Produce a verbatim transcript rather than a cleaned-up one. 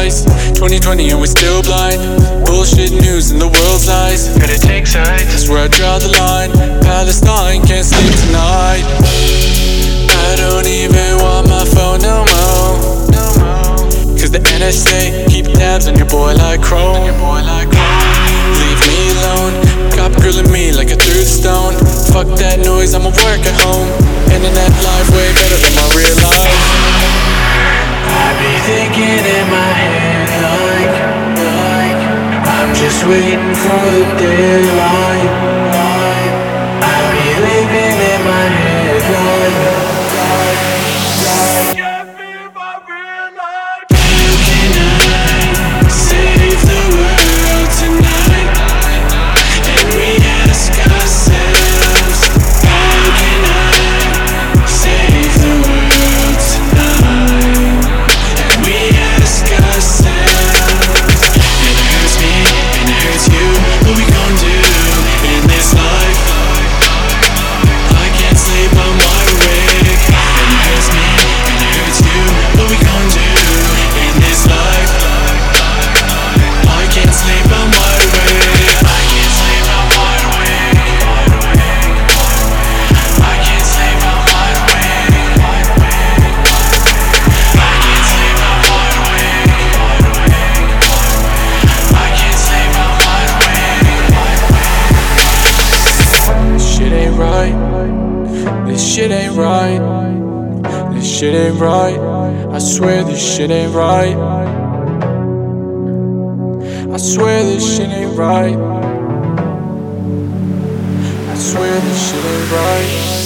eyes. Twenty twenty and we're still blind. Bullshit news and the world's lies. Gotta take sides. That's where I draw the line. Palestine, can't sleep tonight. I don't even want my phone no more. Cause the N S A keep tabs on your boy like Chrome. Leave me alone. Cop grilling me like I threw the stone. Fuck that noise, I'ma work at home. Internet life way better than my real life. I be thinking in my head like, like I'm just waiting for the deadline. I be living in my head like, like, like How can I save the world tonight? And we ask ourselves, how can I save the world tonight? And we ask ourselves, and it hurts me, and it hurts you. What we gon' do in this life? I can't sleep, I'm wide awake. And it hurts me, and it hurts you. What we gon' do in this life? I can't sleep, I'm wide awake. I can't sleep, I'm wide awake. I can't sleep, I'm wide awake. I can't sleep, I'm wide awake. I can't sleep, I'm wide awake. This shit ain't right. This shit ain't right. This shit ain't right. I swear this shit ain't right. I swear this shit ain't right. I swear this shit ain't right.